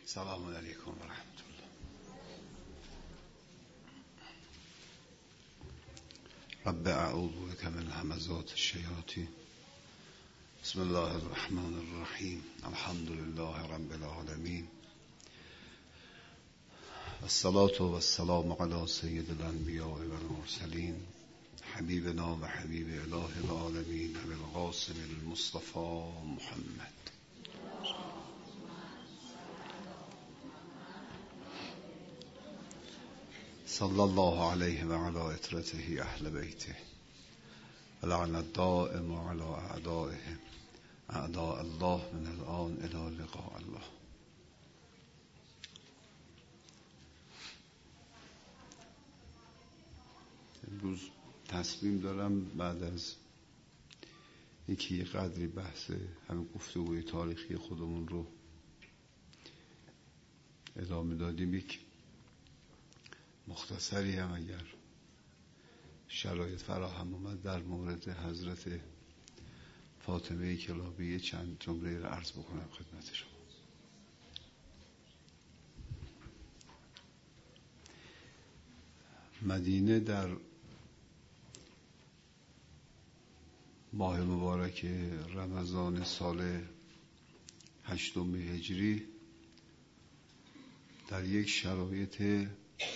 سلام علیکم و رحمت الله. رب اعوذ بک من همزات الشیاطین. بسم الله الرحمن الرحیم. الحمد لله رب العالمین. والصلاة والسلام علی سید الانبیاء والمرسلین حبیبنا و حبیب اله العالمین ابی القاسم المصطفى محمد. صلی الله علیه و علی اطرته اهل بیته و لعن الدائم علی اعدائهم اعداء الله من الان الی لقاء الله. امروز تصمیم دارم بعد از اینکه یه قدری بحث همین گفتگوی تاریخی خودمون رو ادامه دادیم، یک مختصری هم اگر شرایط فراهم اومد در مورد حضرت فاطمه کلابی چند جمله رو عرض بکنم خدمت شما. مدینه در ماه مبارک رمضان سال 8 هجری در یک شرایط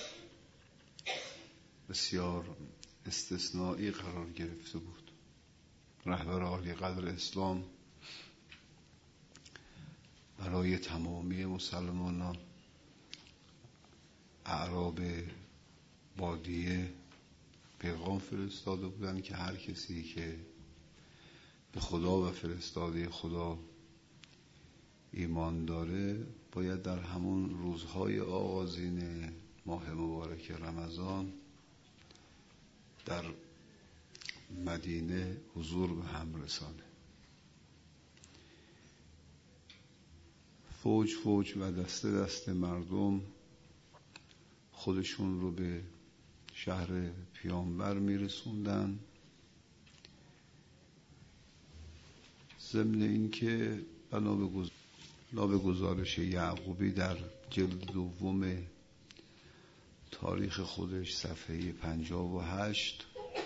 بسیار استثنایی قرار گرفته بود. رهبر عالی قدر اسلام برای تمامی مسلمانان اعراب بادیه پیغام فرستاده بودند که هر کسی که به خدا و فرستاده خدا ایمان داره باید در همون روزهای آغازین ماه مبارک رمضان در مدینه حضور به هم رسانه. فوج فوج و دسته دسته مردم خودشون رو به شهر پیامبر میرسوندن، ضمن این که بنا به گزارش یعقوبی در جلد دوم تاریخ خودش صفحه 58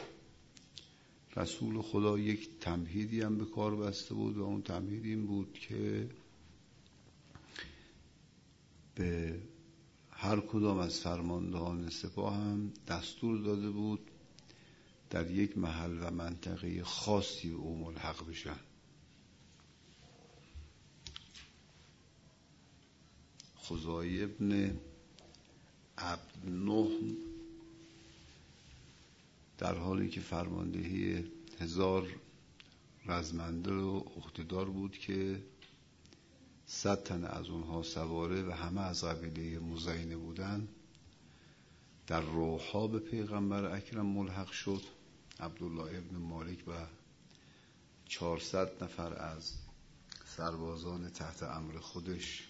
رسول خدا یک تمهیدی هم به کار بسته بود و اون تمهید این بود که به هر کدام از فرماندهان سپاه هم دستور داده بود در یک محل و منطقه خاصی به او ملحق بشن. خزاعی ابن عبدالنه در حالی که فرماندهی 1000 رزمنده رو عهده‌دار بود که 100 تن از اونها سواره و همه از قبیله مزینه بودن، در روحا به پیغمبر اکرم ملحق شد. عبدالله ابن مالک و 400 نفر از سربازان تحت امر خودش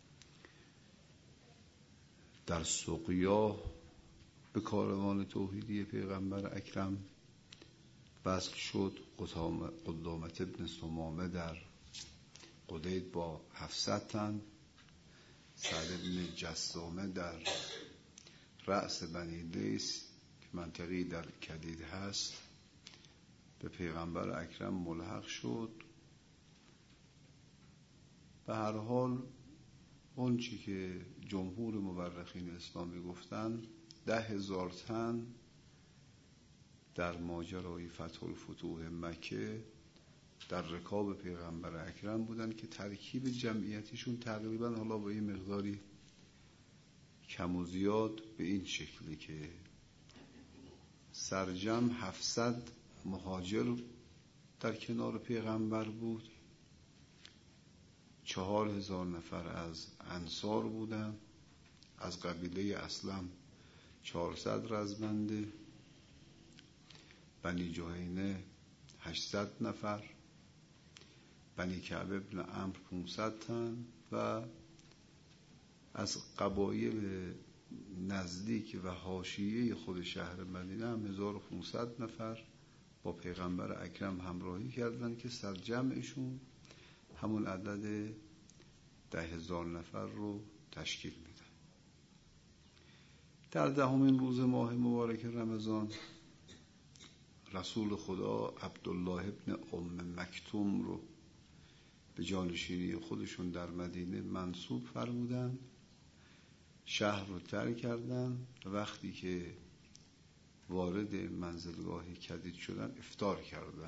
در سقیا به کاروان توحیدی پیغمبر اکرم وصل شد. قدامت ابن سمامه در قدید با 700 تن، سعد ابن جسامه در رأس بنی لیس که منطقی در کدید هست به پیغمبر اکرم ملحق شد. به هر حال اون چی که جمهور مورخین اسلامی گفتن 10,000 تن در ماجرای فتح الفتوح مکه در رکاب پیغمبر اکرم بودن که ترکیب جمعیتشون تقریبا حالا با این مقداری کم و زیاد به این شکلی که سرجم 700 مهاجر در کنار پیغمبر بود، 4,000 نفر از انصار بودن، از قبیله اسلم 400 رزمنده، بنی جهینه 800 نفر، بنی کعب ابن عمرو 500 تن و از قبایل نزدیک و حاشیه خود شهر مدینه هم 1500 نفر با پیغمبر اکرم همراهی کردند که سرجمعشون همون عدد 10,000 نفر رو تشکیل میدن. در 10مین روز ماه مبارک رمضان رسول خدا عبدالله ابن ام مکتوم رو به جانشینی خودشون در مدینه منصوب فرمودن، شهر رو ترک کردن. وقتی که وارد منزلگاه کدید شدن افطار کردن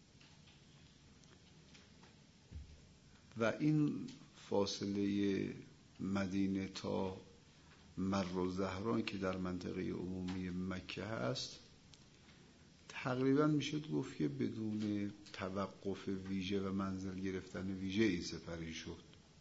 و این فاصله مدینه تا مر زهران که در منطقه عمومی مکه هست تقریبا میشه گفت که بدون توقف ویژه و منزل گرفتن ویژه ای سپری شد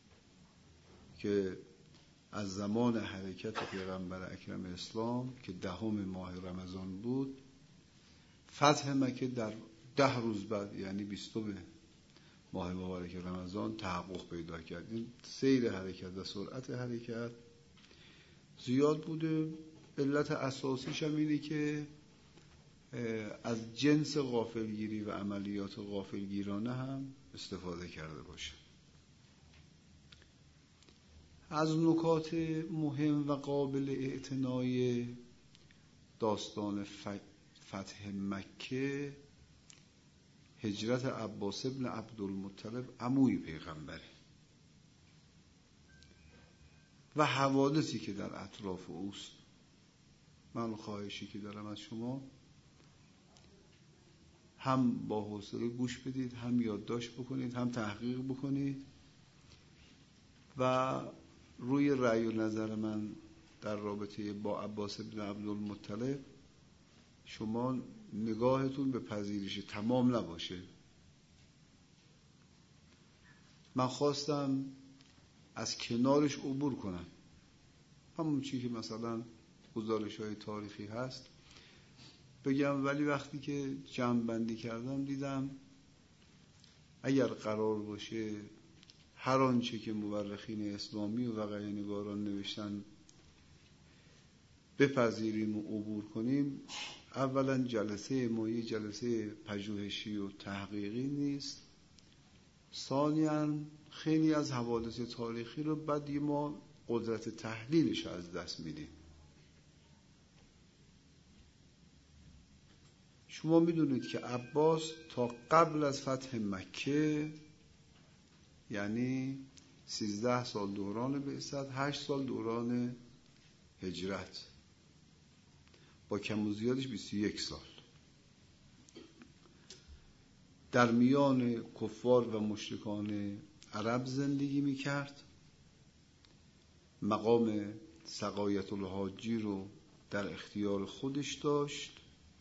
که از زمان حرکت پیغمبر اکرم اسلام که 10 ماه رمضان بود، فتح مکه در 10 روز بعد یعنی 20 ماه مبارک رمضان تحقق پیدا کرد. این سیر حرکت و سرعت حرکت زیاد بوده. علت اساسیش هم اینه که از جنس غافلگیری و عملیات غافلگیرانه هم استفاده کرده باشه. از نکات مهم و قابل اعتنای داستان فتح مکه هجرت عباس ابن عبدالمطلب عموی پیغمبره و حوادثی که در اطراف اوست. من خواهشی که دارم از شما هم با حوصله گوش بدید، هم یادداشت بکنید، هم تحقیق بکنید و روی رأی و نظر من در رابطه با عباس ابن عبدالمطلب شما نگاهتون به پذیرش تمام نباشه. من خواستم از کنارش عبور کنم، همون چیزی که مثلا گزارش‌های تاریخی هست بگم، ولی وقتی که جمع بندی کردم دیدم اگر قرار باشه هر آنچه که مورخین اسلامی و وقایع‌نگاران نوشتن بپذیریم و عبور کنیم، اولا جلسه ما یه جلسه پژوهشی و تحقیقی نیست، ثانیاً خیلی از حوادث تاریخی رو بعد ما قدرت تحلیلش از دست میدیم. شما میدونید که عباس تا قبل از فتح مکه یعنی 13 سال دوران بعثت، 8 سال دوران هجرت، با کم و زیادش 21 سال در میان کفار و مشرکان عرب زندگی میکرد. مقام سقایت الحاجی رو در اختیار خودش داشت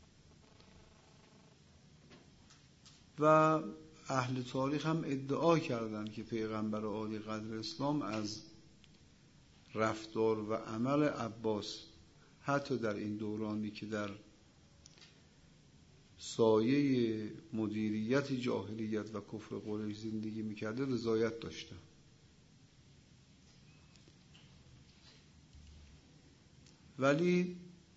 و اهل تاریخ هم ادعا کردند که پیغمبر عالی قدر اسلام از رفتار و عمل عباس حتی در این دورانی که در سایه مدیریت جاهلیت و کفر قریش زندگی میکرده رضایت داشتن. ولی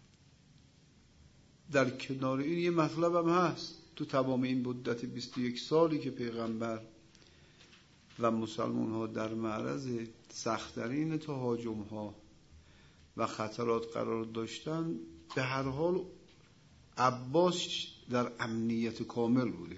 در کنار این یه مطلب هم هست. تو تمام این مدت 21 سالی که پیغمبر و مسلمان ها در معرض سخت‌ترین تهاجم ها و خطرات قرار داشتن، به هر حال عباس در امنیت کامل بوده،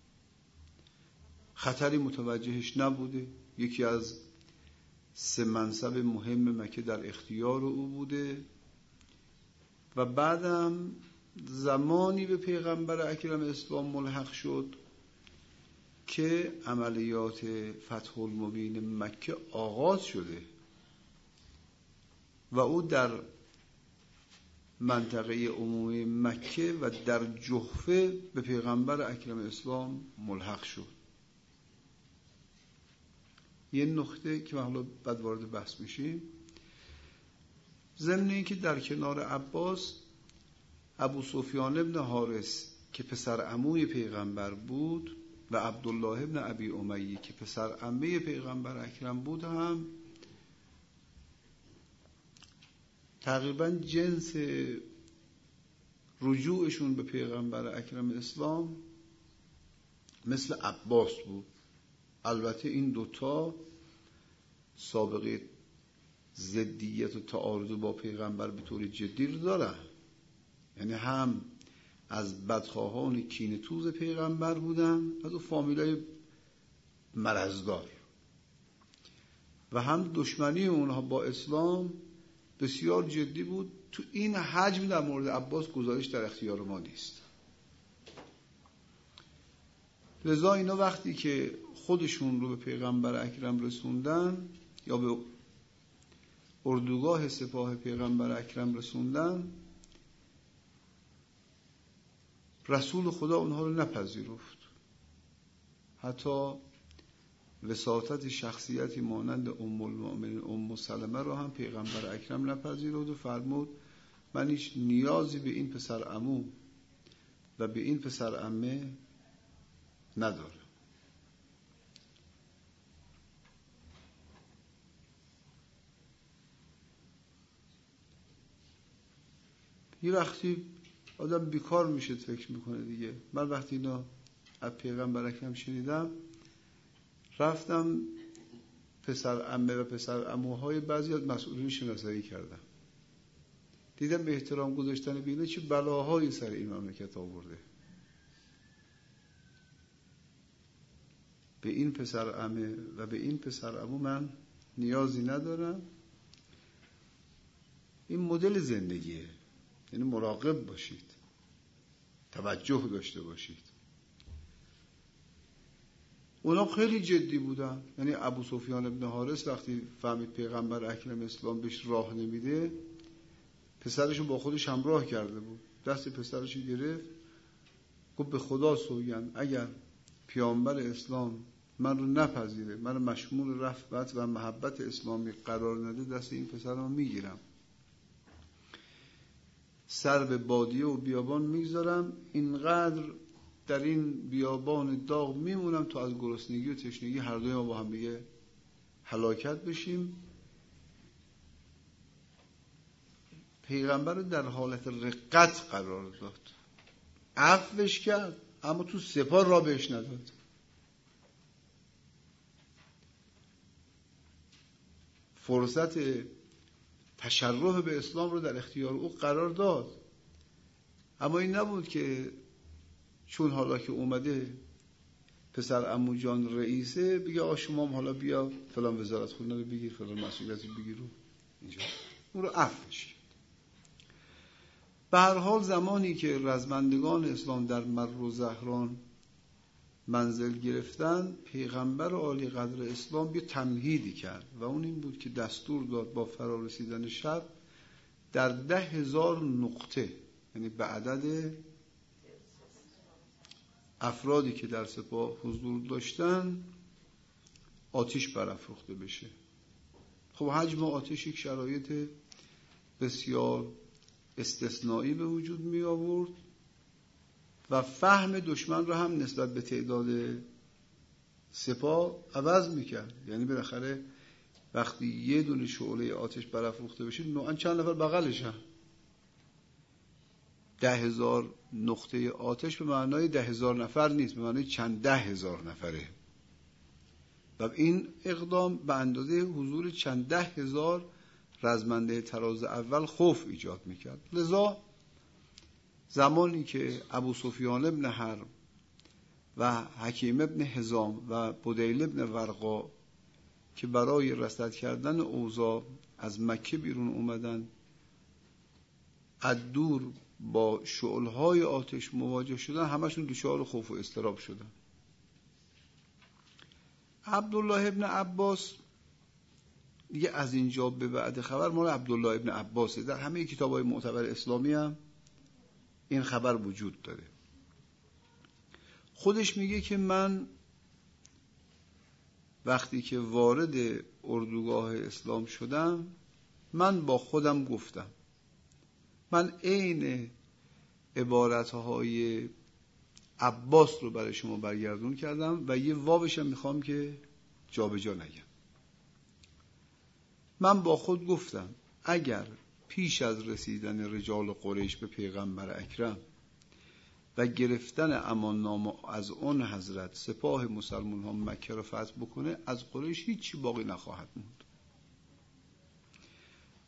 خطری متوجهش نبوده. یکی از 3 منصب مهم مکه در اختیار او بوده و بعدم زمانی به پیغمبر اکرم اسلام ملحق شد که عملیات فتح المبین مکه آغاز شده و او در منطقه عمومی مکه و در جحفه به پیغمبر اکرم اسلام ملحق شد. یه نکته که حالا بعد وارد بحث میشیم، ضمن این که در کنار عباس ابو سفیان ابن حارث که پسر عموی پیغمبر بود و عبدالله ابن ابی امیه که پسر عمه پیغمبر اکرم بود هم تقریبا جنس رجوعشون به پیغمبر اکرم اسلام مثل عباس بود. البته این دوتا سابقه ضدیت و تعارض با پیغمبر به طور جدی رو دارن، یعنی هم از بدخواهان کینه‌توز پیغمبر بودن، از اون فامیلای مرضدار، و هم دشمنی اونها با اسلام بسیار جدی بود. تو این حجم در مورد عباس گزارش در اختیار ما نیست. لذا اینا وقتی که خودشون رو به پیغمبر اکرم رسوندن یا به اردوگاه سپاه پیغمبر اکرم رسوندن، رسول خدا اونها رو نپذیرفت. حتی وساطت شخصیتی مانند ام المؤمنین ام سلمه رو هم پیغمبر اکرم نپذیرفت و فرمود من هیچ نیازی به این پسر عمو و به این پسر عمه ندارم. یه وقتی آدم بیکار میشه فکر میکنه دیگه. من وقتی اینا از پیغمبر اکرم شنیدم، رفتم پسر عمه و پسر عموهای بعضی از مسئولین شناسایی کردم، دیدم به احترام گذاشتن بینه چه بلاهایی سر این مملکت آورده. به این پسر عمه و به این پسر عمو من نیازی ندارم. این مدل زندگیه، یعنی مراقب باشید، توجه داشته باشید. اونا خیلی جدی بودن. یعنی ابو سفیان ابن حارث وقتی فهمید پیغمبر اکرم اسلام بهش راه نمیده، پسرشو با خودش همراه کرده بود، دست پسرشو گرفت، گفت به خدا سوگند اگر پیامبر اسلام من رو نپذیره، من رو مشمول رفعت و محبت اسلامی قرار نده، دست این پسرمو میگیرم، سر به بادیه و بیابان میگذارم، اینقدر در این بیابان داغ میمونم تا از گرسنگی و تشنگی هر دوی ما با هم دیگه هلاکت بشیم. پیغمبر رو در حالت رقت قرار داد، عفوش کرد، اما تو سپاه را بهش نداد. فرصت تشرف به اسلام رو در اختیار او قرار داد، اما این نبود که چون حالا که اومده پسر عمو جان رئیسه بگه آقا شما هم حالا بیا فلان وزارت خونه رو بگیر، فلان مسئولیت رو بگیر. اینجا اون رو عفوش کرد. به هر حال زمانی که رزمندگان اسلام در مر و زهران منزل گرفتن، پیغمبر عالی قدر اسلام یه تمهیدی کرد و اون این بود که دستور داد با فرارسیدن شب در 10,000 نقطه، یعنی به عدد افرادی که در سپاه حضور داشتن، آتش برافروخته بشه. خب حجم آتش یک شرایط بسیار استثنایی به وجود می آورد و فهم دشمن رو هم نسبت به تعداد سپاه عوض می کرد. یعنی بالاخره وقتی یه دونه شعله آتش برافروخته بشه، نوعا چند نفر بغلش هم. 10,000 نقطه آتش به معنای 10,000 نفر نیست، به معنای چند 10,000 نفره و این اقدام به اندازه حضور چند 10,000 رزمنده تراز اول خوف ایجاد میکرد. لذا زمانی که ابو سفیان ابن حرب و حکیم ابن حزام و بدیل ابن ورقا که برای رصد کردن اوضاع از مکه بیرون اومدن، از دور با شعلهای آتش مواجه شدن، همشون دچار خوف و اضطراب شدن. عبدالله ابن عباس دیگه از اینجا به بعد خبر مال عبدالله ابن عباسه، در همه کتاب‌های معتبر اسلامی هم این خبر وجود داره. خودش میگه که من وقتی که وارد اردوگاه اسلام شدم، من با خودم گفتم، من عین عبارتهای عباس رو برای شما برگردون کردم و یه واوشم میخوام که جا به جا نگم. من با خود گفتم اگر پیش از رسیدن رجال قریش به پیغمبر اکرم و گرفتن اماننامه از اون حضرت سپاه مسلمان ها مکه رو فتح بکنه، از قریش هیچی باقی نخواهد موند.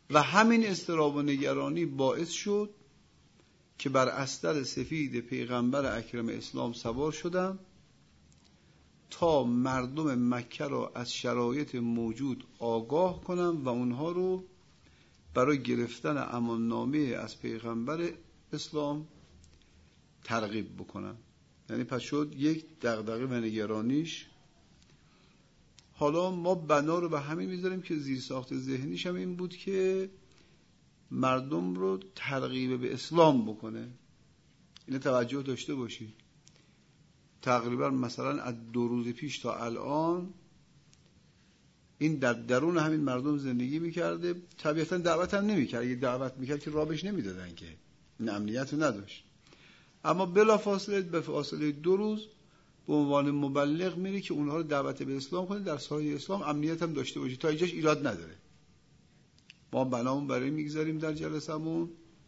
و همین اضطراب و نگرانی باعث شد که بر استر سفید پیغمبر اکرم اسلام سوار شدم تا مردم مکه را از شرایط موجود آگاه کنم و اونها رو برای گرفتن اماننامه از پیغمبر اسلام ترغیب بکنم. یعنی پس شد یک دغدغه و نگرانیش. حالا ما بنا رو به همین میذاریم که زیرساخت ذهنیش هم این بود که مردم رو ترغیب به اسلام بکنه. اینو توجه داشته باشید. تقریبا مثلا از 2 روز پیش تا الان این در درون همین مردم زندگی میکرده. طبیعتا دعوت هم نمیکرد. اگه دعوت میکرد که راه بهش نمیدادن، که این امنیت رو نداشت. اما بلا فاصله به فاصله 2 روز به عنوان مبلغ میره که اونها رو دعوت به اسلام کنه، در سایه اسلام امنیت هم داشته باشه. تا اینجاش ایراد نداره. ما بنامون برای میگذاریم در جلسمون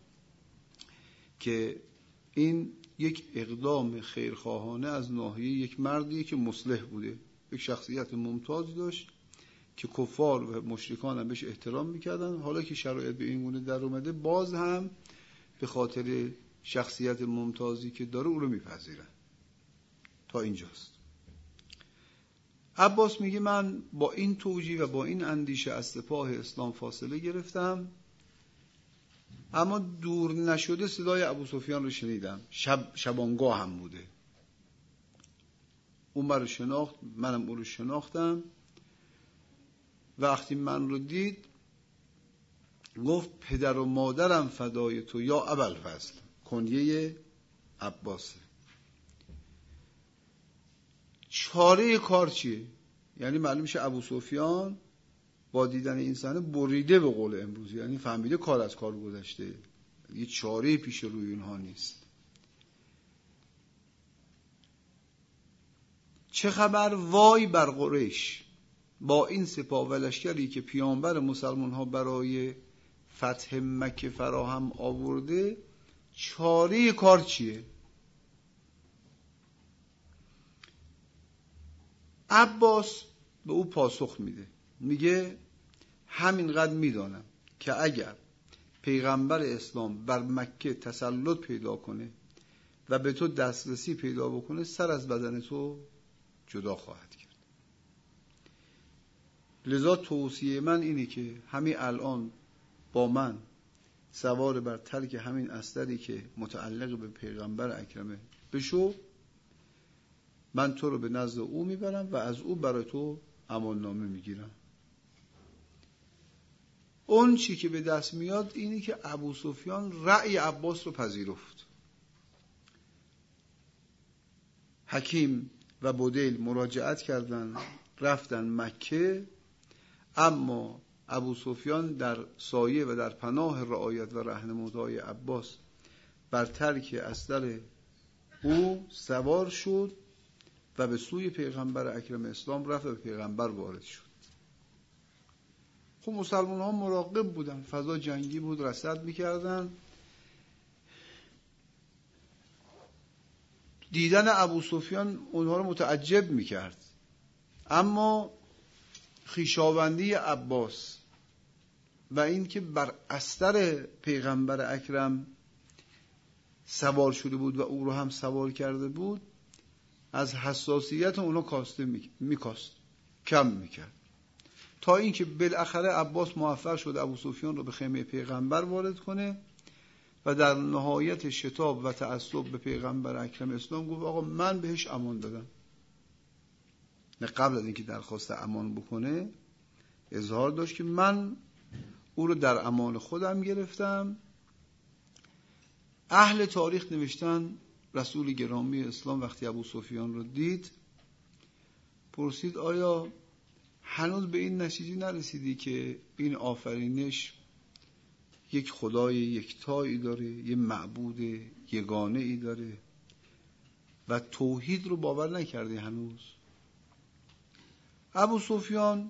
که این یک اقدام خیرخواهانه از ناحیه یک مردی که مصلح بوده، یک شخصیت ممتاز داشت که کفار و مشرکان هم بهش احترام میکردن. حالا که شرایط به این گونه در اومده، باز هم به خاطر شخصیت ممتازی که داره او رو میپذیرن. تا اینجاست. عباس میگه من با این توجیه و با این اندیشه از سپاه اسلام فاصله گرفتم، اما دور نشده صدای ابو سفیان رو شنیدم. شبانگاه هم بوده. اون من رو شناخت، منم او رو شناختم. وقتی من رو دید گفت پدر و مادرم فدای تو یا ابوالفضل. کنیه عباسه. چاره کار چیه؟ یعنی معلوم میشه ابو سفیان با دیدن این صحنه بریده به قول امروز، یعنی فهمیده کار از کار گذشته، یه چاره پیش روی اونها نیست. چه خبر؟ وای بر قریش با این سپاه و لشکری که پیامبر مسلمان ها برای فتح مکه فراهم آورده، چاره کار چیه؟ عباس به او پاسخ میده، میگه همینقدر میدانم که اگر پیغمبر اسلام بر مکه تسلط پیدا کنه و به تو دسترسی پیدا بکنه، سر از بدن تو جدا خواهد کرد. لذا توصیه من اینه که همین الان با من سوار بر ترک همین استری که متعلق به پیغمبر اکرمه بشو. من تو رو به نزد او میبرم و از او برای تو اماننامه میگیرم. اون چی که به دست میاد اینی که ابو سفیان رأی عباس رو پذیرفت. حکیم و بدیل مراجعت کردن، رفتن مکه، اما ابو سفیان در سایه و در پناه رعایت و راهنمایی عباس بر ترک استر او سوار شد و به سوی پیغمبر اکرم اسلام رفت و به پیغمبر وارد شد. خب مسلمان ها مراقب بودن، فضا جنگی بود، رصد میکردن. دیدن ابو سفیان اونها رو متعجب میکرد، اما خویشاوندی عباس و این که بر استر پیغمبر اکرم سوار شده بود و او رو هم سوار کرده بود، از حساسیت اونو میکاست، کم میکرد، تا اینکه بالاخره عباس موفق شد ابو سفیان رو به خیمه پیغمبر وارد کنه و در نهایت شتاب و تعصب به پیغمبر اکرم اسلام گفت آقا من بهش امان دادم. نه، قبل از اینکه درخواست امان بکنه اظهار داشت که من او رو در امان خودم گرفتم. اهل تاریخ نوشتن رسول گرامی اسلام وقتی ابو سفیان رو دید پرسید آیا هنوز به این نتیجه نرسیدی که این آفرینش یک خدای یکتایی داره، یک معبود یگانه ای داره و توحید رو باور نکردی هنوز؟ ابو سفیان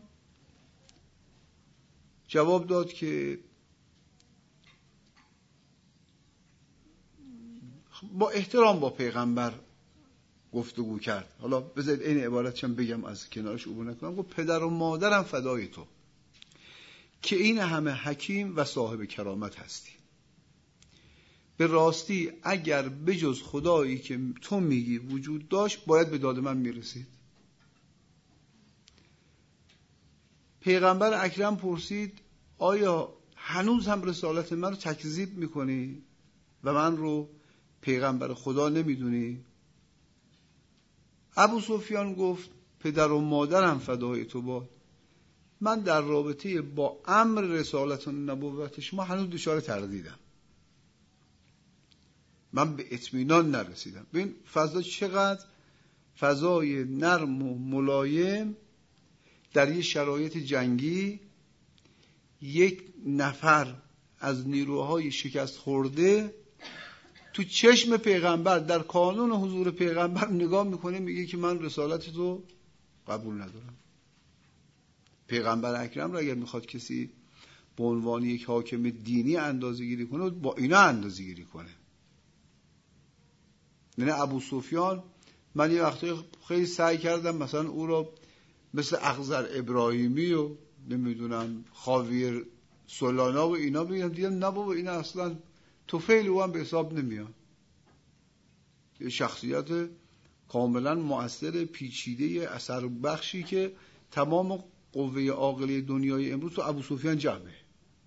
جواب داد که با احترام با پیغمبر گفتگو کرد. حالا بذارید این عبارتشم بگم از کنارش عبور نکنم. گفت پدر و مادرم فدای تو. که این همه حکیم و صاحب کرامت هستی. به راستی اگر بجز خدایی که تو میگی وجود داشت باید به داد من میرسید. پیغمبر اکرم پرسید آیا هنوز هم رسالت من رو تکذیب میکنی و من رو پیغمبر خدا نمیدونی؟ ابو سفیان گفت پدر و مادرم فدای تو باد، من در رابطه با امر رسالت و نبوت شما هنوز دچار تردیدم، من به اطمینان نرسیدم. ببین فضا چقدر فضای نرم و ملایم در یه شرایط جنگی، یک نفر از نیروهای شکست خورده تو چشم پیغمبر در کانون حضور پیغمبر نگاه میکنه، میگه که من رسالت تو قبول ندارم. پیغمبر اکرم را اگر میخواد کسی به عنوان یک حاکم دینی اندازه‌گیری کنه با اینا اندازه‌گیری کنه. یعنی ابو سفیان، من یه وقتی خیلی سعی کردم مثلا او را مثل اخضر ابراهیمی و نمیدونم خاویر سولانا و اینا بگم، دیدم نه بابا اینا اصلا توفیل او هم به حساب نمیاد. یه شخصیت کاملا مؤثر پیچیده اثر بخشی که تمام قوه عاقله دنیای امروز تو ابو سفیان جمعه،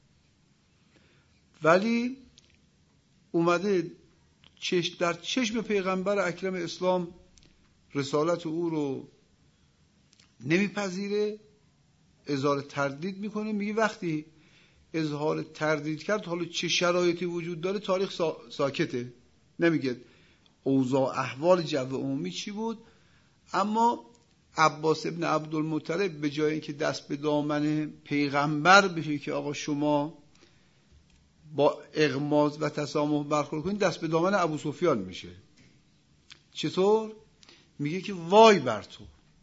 ولی اومده در چشم پیغمبر اکرم اسلام رسالت او رو نمیپذیره، اظهار تردید میکنه. میگه وقتی اظهار تردید کرد حالا چه شرایطی وجود داره، تاریخ ساکته، نمیگه اوضاع احوال جو عمومی چی بود. اما عباس ابن عبدالمطلب به جای اینکه دست به دامن پیغمبر بشه که آقا شما با اغماض و تسامح برخورد کنید، دست به دامن ابو سفیان میشه. چطور؟ میگه که وای بر تو،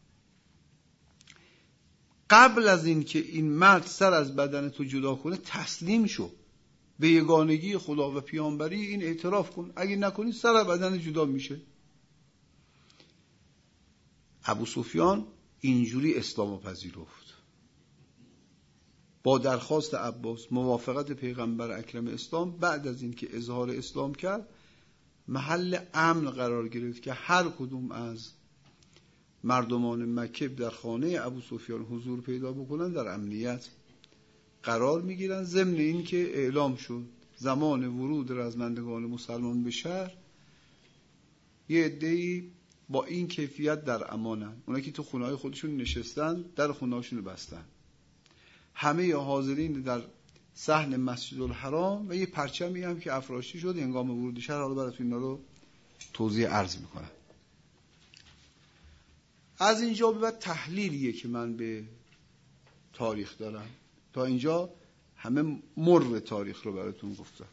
قبل از این که این مرد سر از بدن تو جدا کنه تسلیم شو، به یگانگی خدا و پیامبری این اعتراف کن، اگه نکنی سر از بدن جدا میشه. ابو سفیان اینجوری اسلامو پذیرفت. با درخواست عباس، موافقت پیغمبر اکرم اسلام، بعد از این که اظهار اسلام کرد محل امن قرار گرفت که هر کدوم از مردمان مکه در خانه ابو سفیان حضور پیدا بکنن در امنیت قرار میگیرن. ضمن این که اعلام شد زمان ورود رزمندگان مسلمان به شهر یه عده‌ای با این کیفیت در امانن، اونا که تو خونه‌های خودشون نشستن در خونه‌هاشون بستن، همه حاضرین در صحن مسجد الحرام و یه پرچمی هم که افراشته شد هنگام ورود شهر. حالا براتون اینا رو توضیح عرض میکنم. از اینجا به بعد تحلیلیه که من به تاریخ دارم. تا اینجا همه مر تاریخ رو براتون گفتم.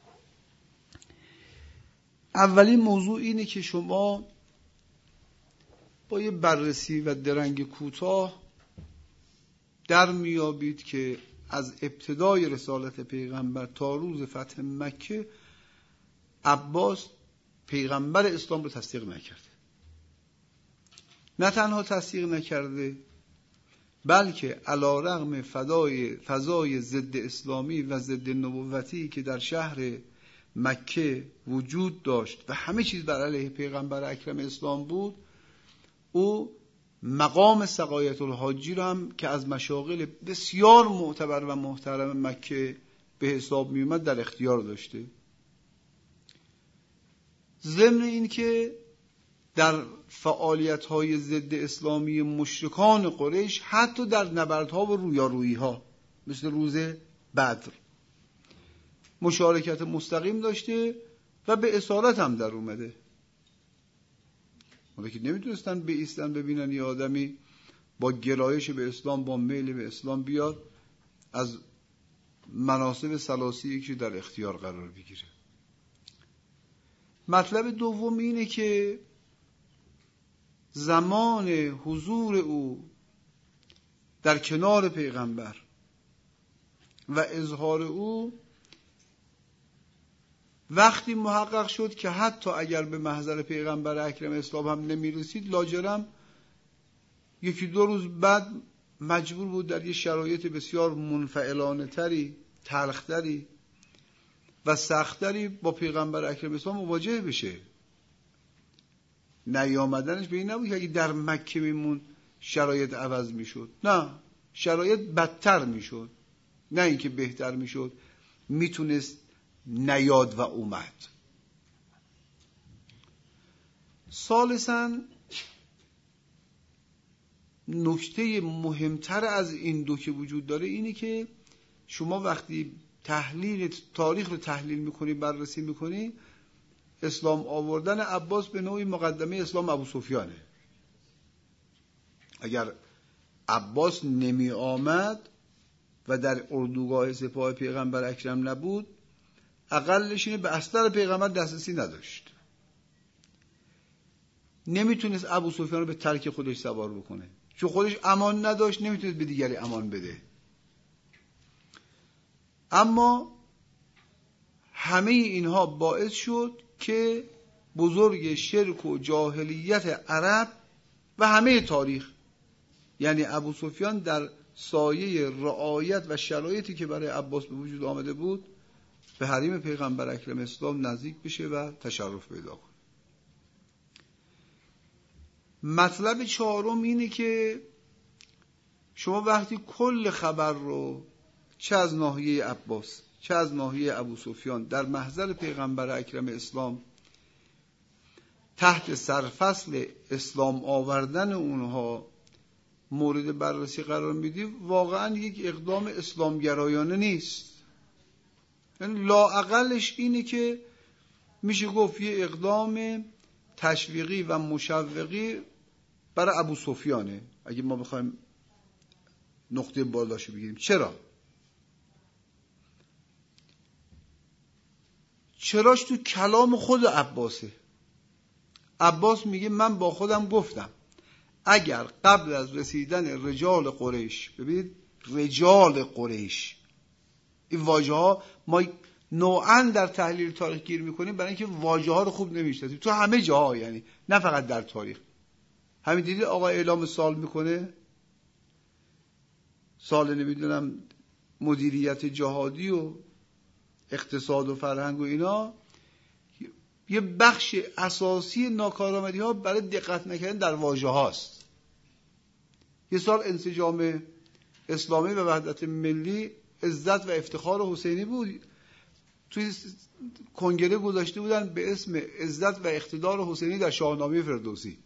اولین موضوع اینه که شما با یه بررسی و درنگ کوتاه در میابید که از ابتدای رسالت پیغمبر تا روز فتح مکه عباس پیغمبر اسلام رو تصدیق نکرده. نه تنها تصدیق نکرده، بلکه علیرغم فضای ضد اسلامی و ضد نبوتی که در شهر مکه وجود داشت و همه چیز بر علیه پیغمبر اکرم اسلام بود، او مقام سقایت الحاجی رو هم که از مشاغل بسیار معتبر و محترم مکه به حساب می اومد در اختیار داشته. ضمن این که در فعالیت‌های ضد اسلامی مشرکان قریش حتی در نبردها و رویارویی‌ها مثل روز بدر مشارکت مستقیم داشته و به اسارت هم در اومده. اونا که نمیتونستن بایستن ببینن یه آدمی با گرایش به اسلام، با میل به اسلام بیاد از مناصب سلاسی که در اختیار قرار بگیره. مطلب دوم اینه که زمان حضور او در کنار پیغمبر و اظهار او وقتی محقق شد که حتی اگر به محضر پیغمبر اکرم اسلام هم نمی رسید، لاجرم یکی دو روز بعد مجبور بود در یه شرایط بسیار منفعلانه تری، تلختری و سختری با پیغمبر اکرم اسلام مواجه بشه. نیامدنش به این نبود که اگه در مکه میمون شرایط عوض میشد، نه، شرایط بدتر میشد، نه اینکه بهتر میشد. میتونست نیاد و اومد. ثالثاً نکته مهمتر از این دو که وجود داره اینه که شما وقتی تاریخ رو تحلیل میکنی، بررسی میکنی، اسلام آوردن عباس به نوعی مقدمه اسلام ابو سفیانه. اگر عباس نمی آمد و در اردوگاه سپاه پیغمبر اکرم نبود، اقلش اینه به اسرار پیغمبر دسترسی نداشت، نمیتونست ابو سفیان رو به ترک خودش سوار بکنه، چون خودش امان نداشت، نمیتونست به دیگری امان بده. اما همه اینها باعث شد که بزرگ شرک و جاهلیت عرب و همه تاریخ، یعنی ابو سفیان در سایه رعایت و شرایطی که برای عباس به وجود آمده بود به حریم پیغمبر اکرم اسلام نزدیک بشه و تشرف پیدا کنه. مطلب چهارم اینه که شما وقتی کل خبر رو چه از ناحیه عباس چه از ناحیه ابو سفیان در محضر پیغمبر اکرم اسلام تحت سرفصل اسلام آوردن اونها مورد بررسی قرار میدی، واقعا یک اقدام اسلامگرایانه نیست. یعنی لااقلش اینه که میشه گفت یه اقدام تشویقی و مشوقی برای ابو سفیانه، اگه ما بخوایم نقطه بالاشو بگیریم. چراش تو کلام خود عباسه. عباس میگه من با خودم گفتم اگر قبل از رسیدن رجال قریش، ببینید رجال قریش، این واژه ها ما نوعاً در تحلیل تاریخ گیر میکنیم برای اینکه واژه ها رو خوب نمیشناسیم تو همه جاها، یعنی نه فقط در تاریخ. همین دیدید آقا اعلام سال میکنه، سال نمیدونم مدیریت جهادی و اقتصاد و فرهنگ و اینا، یه بخش اساسی ناکارآمدی ها برای دقت نکردن در واژه هاست. یه سال انسجام اسلامی و وحدت ملی، عزت و افتخار حسینی بود، توی کنگره گذاشته بودن به اسم عزت و اقتدار حسینی در شاهنامه فردوسی.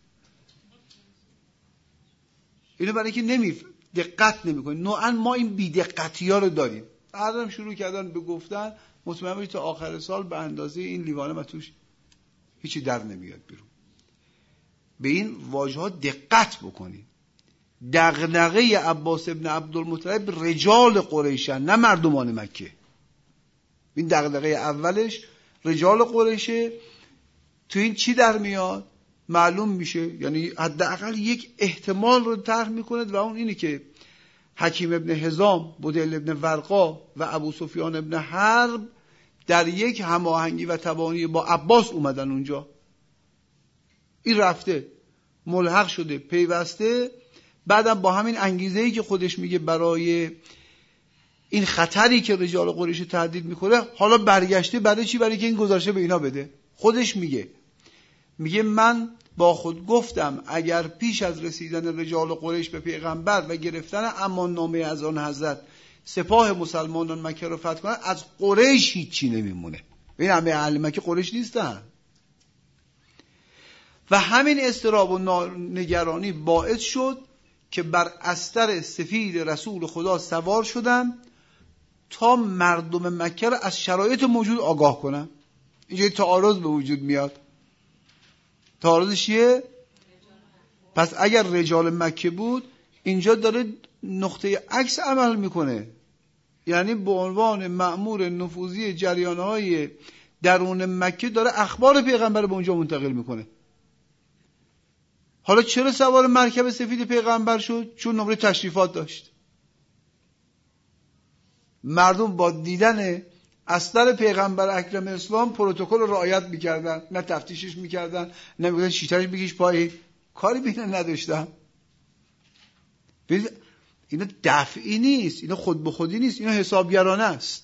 اینو برای اینکه دقت نمی‌کنیم. نوعاً ما این بی‌دقتی‌ها رو داریم. بعدم شروع کردن به گفتن، مطمئن باشید تا آخر سال به اندازه این لیوانه و توش هیچی در نمیاد بیرون. به این واژه‌ها دقت بکنید. دغدغه عباس ابن عبدالمطلب رجال قریشن، نه مردمان مکه. این دغدغه اولش رجال قریشه. تو این چی در میاد؟ معلوم میشه، یعنی حداقل یک احتمال رو طرح میکنه و اون اینه که حکیم ابن حزام، بدیل ابن ورقا و ابو سفیان ابن حرب در یک هماهنگی و تبانی با عباس اومدن اونجا. این رفته ملحق شده، پیوسته، بعدم با همین انگیزه‌ای که خودش میگه برای این خطری که رجال قریش تهدید میکنه، حالا برگشته برای چی؟ برای که این گزارشه به اینا بده. خودش میگه من با خود گفتم اگر پیش از رسیدن رجال قریش به پیغمبر و گرفتن اماننامه از آن حضرت سپاه مسلمانان مکه رو فتح کنن، از قریش هیچی نمیمونه. این همه اهل مکه قریش نیستن. و همین اضطراب و نگرانی باعث شد که بر استر سفید رسول خدا سوار شدن تا مردم مکه رو از شرایط موجود آگاه کنن. اینجا تعارض به وجود میاد. تعارضش چیه؟ پس اگر رجال مکه بود، اینجا داره نقطه عکس عمل میکنه، یعنی به عنوان مأمور نفوذی جریانهای درون مکه داره اخبار پیغمبر به اونجا منتقل میکنه. حالا چرا سوار مرکب سفید پیغمبر شد؟ چون نمره تشریفات داشت. مردم با دیدن استر پیغمبر اکرم اسلام پروتکل رعایت میکردن، نه تفتیشش میکردن، نه میگفتن شیطانش بگیش پایی، کاری بینه نداشتن. اینا دفعی نیست، اینا خود به خودی نیست، اینا حسابگرانه است.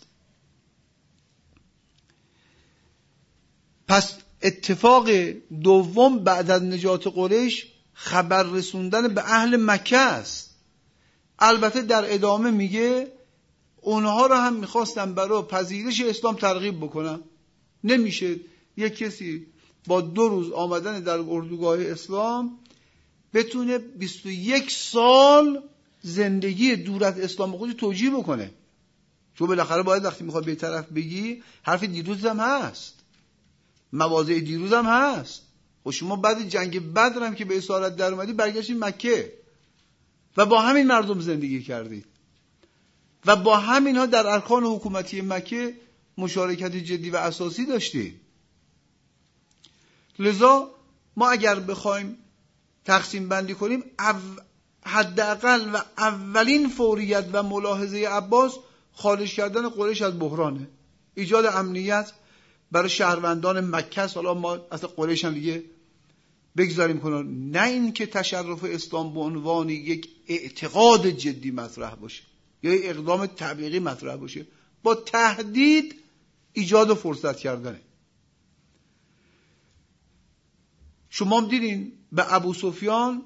پس اتفاق دوم بعد از نجات قریش خبر رسوندن به اهل مکه است. البته در ادامه میگه اونها رو هم میخواستم برای پذیرش اسلام ترغیب بکنم. نمیشه یک کسی با 2 روز آمدن در اردوگاه اسلام بتونه 21 سال زندگی دور از اسلام خودش توجیه بکنه. چون بالاخره باید وقتی میخواد به طرف بگی حرف دیروز هم هست، مواضع دیروز هم هست. و شما بعد جنگ بدر هم که به اسارت در اومدی برگشتید مکه و با همین مردم زندگی کردید و با همینها در ارکان حکومتی مکه مشارکت جدی و اساسی داشتید. لذا ما اگر بخوایم تقسیم بندی کنیم، حداقل و اولین فوریت و ملاحظه عباس خارج کردن قریش از بحرانه، ایجاد امنیت برای شهروندان مکه است. حالا ما اصلا قریش هم دیگه بگذاریم کنن، نه این که تشرف اسلام به عنوان یک اعتقاد جدی مطرح باشه یا یک اقدام تبلیغی مطرح باشه، با تهدید ایجاد و فرصت کردنه. شما هم دیدین به ابو سفیان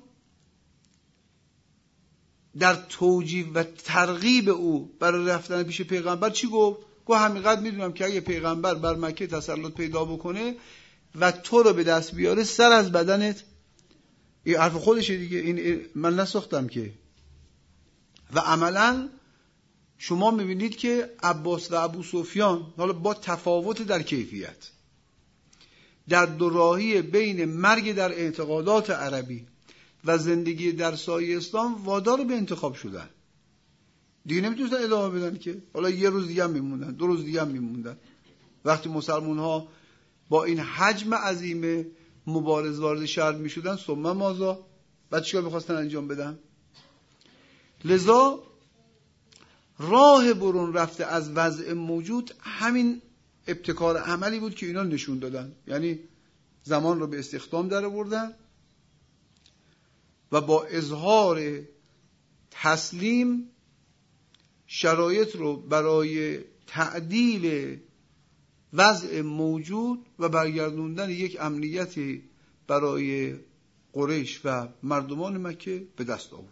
در توجیه و ترغیب او برای رفتن پیش پیغمبر چی گفت؟ گفت همینقدر میدونم که اگه پیغمبر بر مکه تسلط پیدا بکنه و تو رو به دست بیاره، سر از بدنت، این حرف خودشه دیگه، این من نساختم که. و عملا شما میبینید که عباس و ابو سفیان، حالا با تفاوت در کیفیت، در دوراهی بین مرگ در اعتقادات عربی و زندگی در سایه اسلام وادار به انتخاب شدن. دیگه نمیتونستن ادامه بدن که حالا یه روز دیگه هم میموندن، 2 روز دیگه هم میموندن. وقتی مسلمان ها با این حجم عظیم مبارز وارد شهر میشدن، ثم ماذا؟ بعد چیکار میخواستن انجام بدن؟ لذا راه برون رفته از وضع موجود همین ابتکار عملی بود که اینا نشون دادن. یعنی زمان رو به استخدام در آوردن و با اظهار تسلیم شرایط رو برای تعدیل وضع موجود و برگردوندن یک امنیتی برای قریش و مردمان مکه به دست آورد.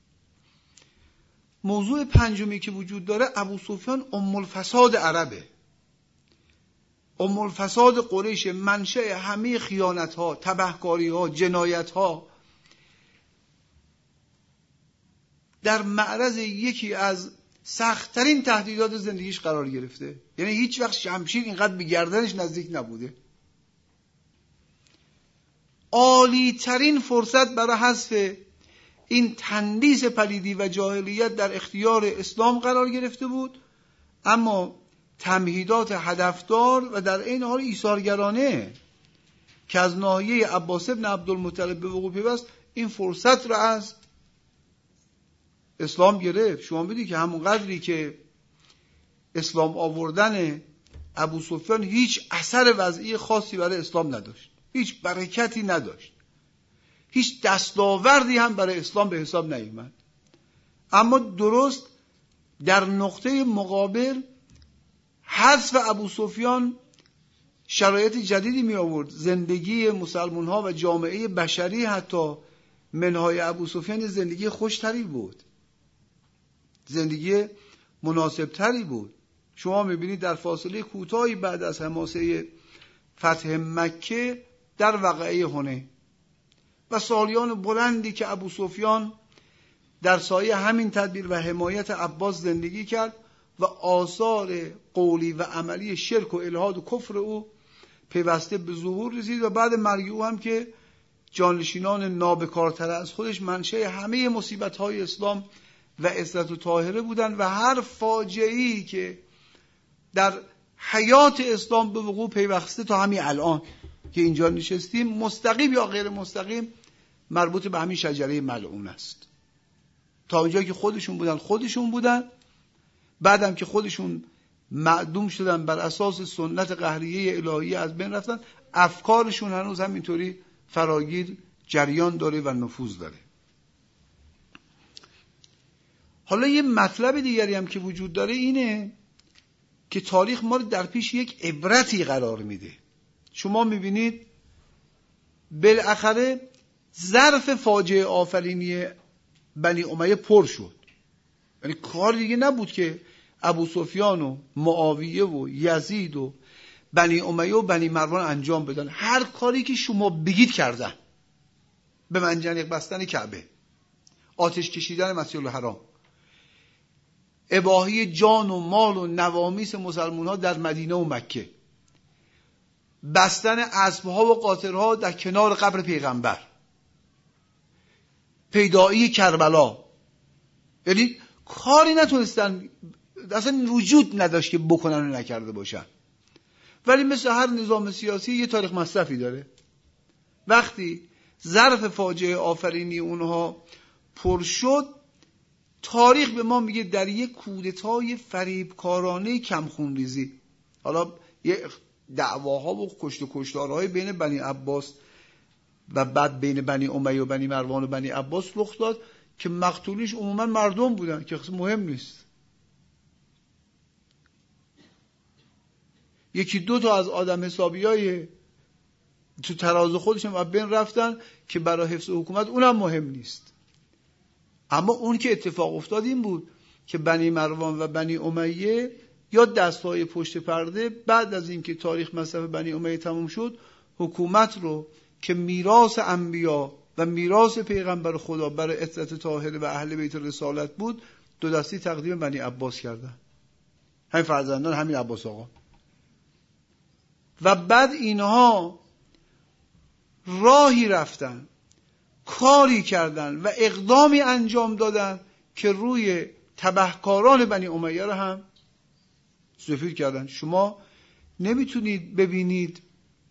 موضوع پنجمی که وجود داره، ابو سفیان ام الفساد عربه، ام الفساد قریش، منشأ همه خیانت‌ها، تبهکاری‌ها، جنایت‌ها، در معرض یکی از سخت‌ترین تهدیدات زندگیش قرار گرفته. یعنی هیچ وقت شمشیر اینقدر به گردنش نزدیک نبوده. عالی ترین فرصت برای حذف این تندیس پلیدی و جاهلیت در اختیار اسلام قرار گرفته بود، اما تمهیدات هدفدار و در این حال ایثارگرانه که از ناحیه عباس ابن عبدالمطلب به وقوع پیوست، این فرصت را از اسلام گرفت. شما بدید که همون قدری که اسلام آوردن ابو سفیان هیچ اثر وضعی خاصی برای اسلام نداشت، هیچ برکتی نداشت، هیچ دستاوردی هم برای اسلام به حساب نیامد. اما درست در نقطه مقابل حذف ابو سفیان شرایط جدیدی می آورد. زندگی مسلمان ها و جامعه بشری حتی منهای ابو سفیان زندگی خوشتری بود، زندگی مناسبتری بود. شما میبینید در فاصله کوتاهی بعد از حماسه فتح مکه در وقعه حنین و سالیان بلندی که ابو سفیان در سایه همین تدبیر و حمایت عباس زندگی کرد و آثار قولی و عملی شرک و الحاد و کفر او پیوسته به ظهور رسید و بعد مرگ او هم که جانشینان نابکارتر از خودش منشأ همه مصیبت‌های اسلام و عزت و طاهره بودن و هر فاجعه‌ای که در حیات اسلام به وقوع پیوسته تا همین الان که اینجا نشستیم، مستقیم یا غیر مستقیم مربوط به همین شجره ملعون است. تا اونجایی که خودشون بودن، بعدم که خودشون معدوم شدن، بر اساس سنت قهریه الهی از بین رفتن، افکارشون هنوز همینطوری فراگیر جریان داره و نفوذ داره. حالا یه مطلب دیگری هم که وجود داره اینه که تاریخ ما رو در پیش یک عبرتی قرار میده. شما میبینید بالاخره ظرف فاجعه آفرینی بنی امیه پر شد. یعنی کار دیگه نبود که ابو سفیان و معاویه و یزید و بنی امیه و بنی مروان انجام بدن. هر کاری که شما بگید کردن. به منجنیق بستن کعبه، آتش کشیدن مسجد الحرام، اباحی جان و مال و نوامیس مسلمان ها در مدینه و مکه، بستن اسبها و قاطرها در کنار قبر پیغمبر، پیدایی کربلا. یعنی کاری نتونستن، اصلا وجود نداشت که بکنن و نکرده باشن. ولی مثل هر نظام سیاسی یه تاریخ مصرفی داره. وقتی ظرف فاجعه آفرینی اونها پر شد، تاریخ به ما میگه در یک کودتای فریبکارانه کمخونریزی، حالا یه دعواها و کشت و کشتارهای بین بنی عباس و بعد بین بنی امیه و بنی مروان و بنی عباس رخ داد که مقتولیش عموما مردم بودن که مهم نیست. یکی دو تا از آدم حسابیای تو تراز خودشون و بین رفتن که برای حفظ حکومت اونم مهم نیست. اما اون که اتفاق افتاد این بود که بنی مروان و بنی امیه یا دستای پشت پرده بعد از اینکه تاریخ مصرف بنی امیه تموم شد، حکومت رو که میراث انبیا و میراث پیغمبر خدا برای عزت طاهره و اهل بیت رسالت بود، دو دستی تقدیم بنی عباس کردن، همین فرزندان همین عباس آقا. و بعد اینها راهی رفتن، کاری کردن و اقدامی انجام دادن که روی تبهکاران بنی امیه رو هم سفید کردن. شما نمیتونید ببینید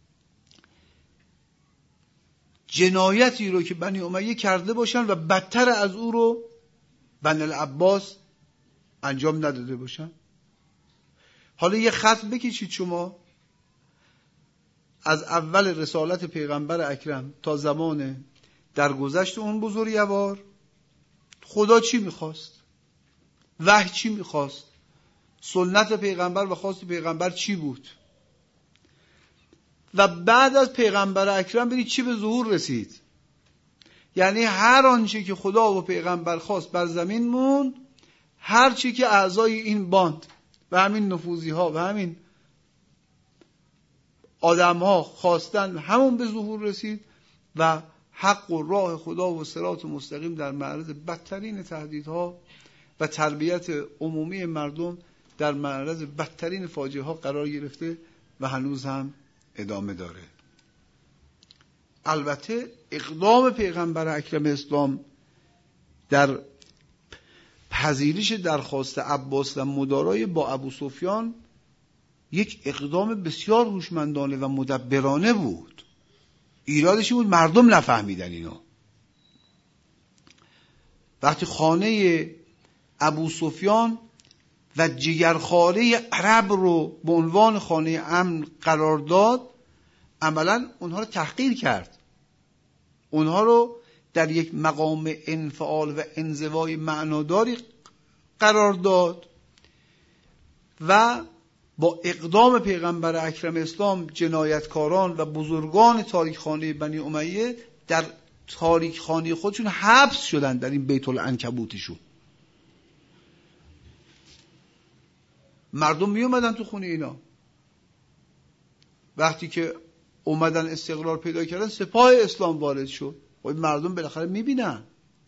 جنایتی رو که بنی امیه کرده باشن و بدتر از او رو بنی العباس انجام نداده باشن. حالا یه خط بکشید شما از اول رسالت پیغمبر اکرم تا زمان درگذشت اون بزرگوار، خدا چی میخواست؟ وحی چی میخواست؟ سنت پیغمبر و خواست پیغمبر چی بود؟ و بعد از پیغمبر اکرم ببینید چی به ظهور رسید. یعنی هر آنچه که خدا و پیغمبر خواست بر زمین موند، هر چی که اعضای این باند و همین نفوذی ها و همین آدم ها خواستن همون به ظهور رسید و حق و راه خدا و صراط مستقیم در معرض بدترین تهدیدها و تربیت عمومی مردم در معرض بدترین فاجعه ها قرار گرفته و هنوز هم ادامه داره. البته اقدام پیغمبر اکرم اسلام در پذیرش درخواست عباس و مدارای با ابو سفیان یک اقدام بسیار هوشمندانه و مدبرانه بود. ایرادش بود مردم نفهمیدن اینو. وقتی خانه ابو سفیان و جگرخواره عرب رو به عنوان خانه امن قرار داد، عملاً اونها رو تحقیر کرد. اونها رو در یک مقام انفعال و انزوای معناداری قرار داد و با اقدام پیغمبر اکرم اسلام جنایتکاران و بزرگان تاریکخانه بنی امیه در تاریکخانه خودشون حبس شدن در این بیت العنکبوتشون. مردم می اومدن تو خونه اینا. وقتی که اومدن استقرار پیدا کردن، سپاه اسلام وارد شد. مردم بالاخره میبینن،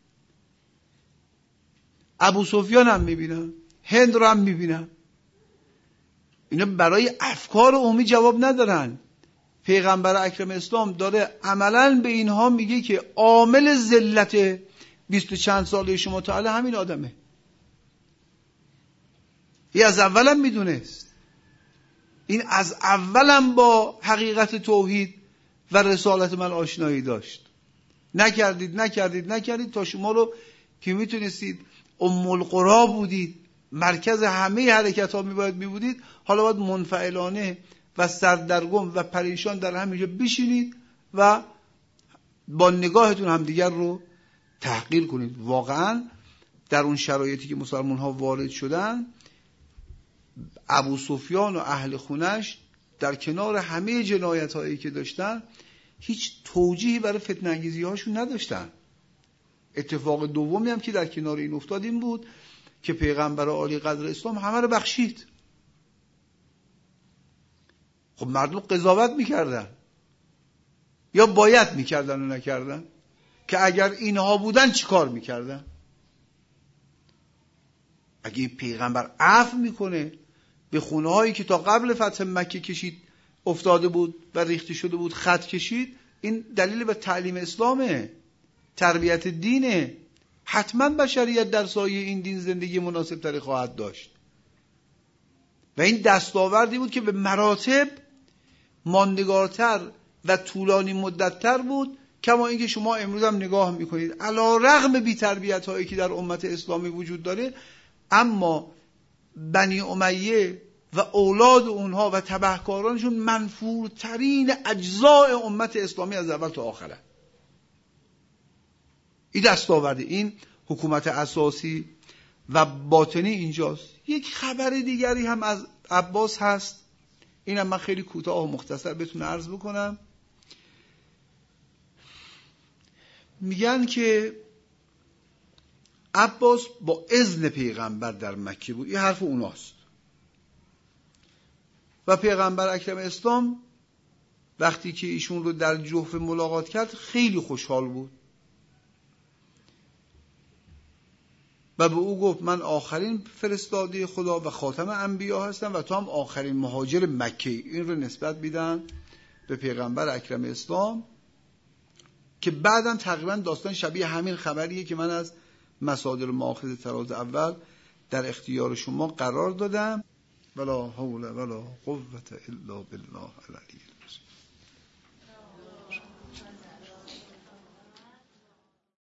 ابو سفیان هم میبینن، هند رو هم میبینن. اینا برای افکار عمومی جواب ندارن. پیغمبر اکرم اسلام داره عملاً به اینها میگه که عامل ذلت 20 چند ساله شما تعالی همین آدمه. این از اولم میدونست. این از اولم با حقیقت توحید و رسالت من آشنایی داشت. نکردید تا شما رو که میتونستید ام القرا بودید، مرکز همه حرکت ها میبودید، حالا باید منفعلانه و سردرگم و پریشان در همینجا بشینید و با نگاهتون همدیگر رو تحقیر کنید. واقعا در اون شرایطی که مسلمان ها وارد شدن، ابو سفیان و اهل خونش در کنار همه جنایت هایی که داشتن هیچ توجیهی برای فتنه انگیزی هاشون نداشتن. اتفاق دومی هم که در کنار این افتاد این بود که پیغمبر عالی قدر اسلام همه رو بخشید. خب مردم قضاوت میکردن یا باید میکردن و نکردن که اگر اینها بودن چی کار میکردن؟ اگه پیغمبر عفو میکنه به خونه هایی که تا قبل فتح مکه کشید افتاده بود و ریخته شده بود خط کشید، این دلیل به تعلیم اسلامه، تربیت دینه. حتما بشریت در سایه این دین زندگی مناسب تری خواهد داشت و این دستاوردی بود که به مراتب ماندگارتر و طولانی مدتتر بود، کما اینکه شما امروز هم نگاه میکنید علی رغم بی تربیت هایی که در امت اسلامی وجود داره، اما بنی امیه و اولاد اونها و تبهکارانشون منفورترین اجزاء امت اسلامی از اول تا آخره. این دستاورده، این حکومت اساسی و باطنی اینجاست. یک خبر دیگری هم از عباس هست، اینم من خیلی کوتاه و مختصر بهتون عرض بکنم. میگن که عباس با اذن پیغمبر در مکه بود، این حرف اوناست، و پیغمبر اکرم اسلام وقتی که ایشون رو در جوف ملاقات کرد خیلی خوشحال بود و به او گفت من آخرین فرستاده خدا و خاتم انبیا هستم و تو هم آخرین مهاجر مکه. این رو نسبت میدن به پیغمبر اکرم اسلام که بعداً تقریبا داستان شبیه همین خبریه که من از مصادر ماخذ طراز اول در اختیار شما قرار دادم. ولا حول ولا قوة الا بالله العلی.